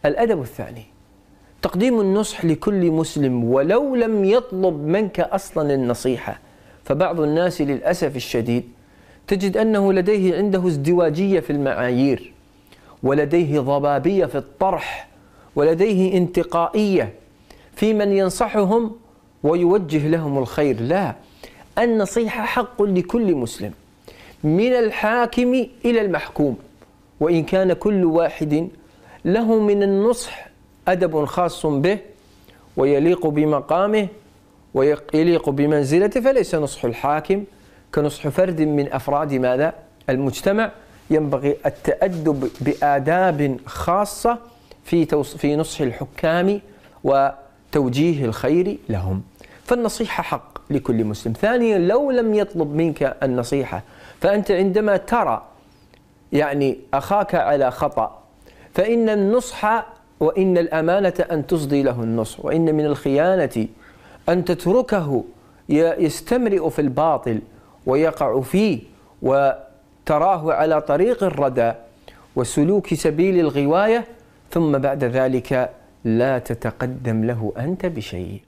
الأدب الثاني تقديم النصح لكل مسلم ولو لم يطلب منك أصلا النصيحة. فبعض الناس للأسف الشديد تجد أنه لديه عنده ازدواجية في المعايير، ولديه ضبابية في الطرح، ولديه انتقائية في من ينصحهم ويوجه لهم الخير. لا، النصيحة حق لكل مسلم من الحاكم إلى المحكوم، وإن كان كل واحد له من النصح أدب خاص به ويليق بمقامه ويليق بمنزلته، فليس نصح الحاكم كنصح فرد من أفراد ماذا؟ المجتمع. ينبغي التأدب بآداب خاصة في نصح الحكام وتوجيه الخير لهم. فالنصيحة حق لكل مسلم. ثانيا، لو لم يطلب منك النصيحة، فأنت عندما ترى أخاك على خطأ، فإن النصح وإن الأمانة أن تصدي له النصح، وإن من الخيانة أن تتركه يستمرئ في الباطل ويقع فيه وتراه على طريق الردى وسلوك سبيل الغواية، ثم بعد ذلك لا تتقدم له أنت بشيء.